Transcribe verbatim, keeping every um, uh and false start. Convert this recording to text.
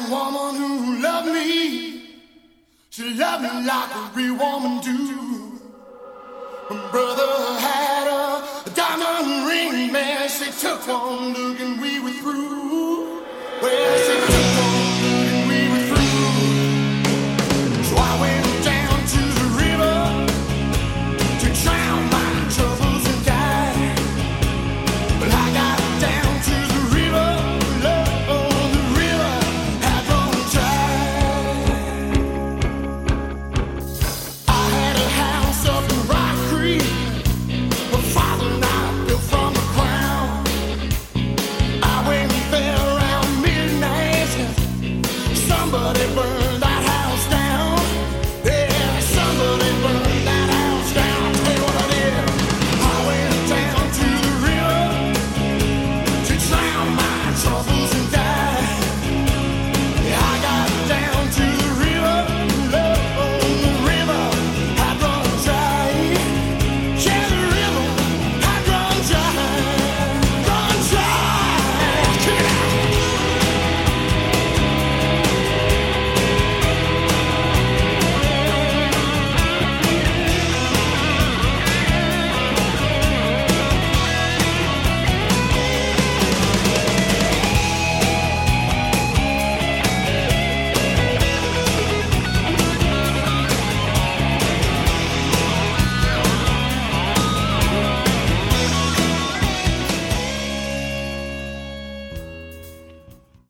woman who loved me. She loved me like a real woman do. My brother had a diamond ring, man. She took one look and we were through.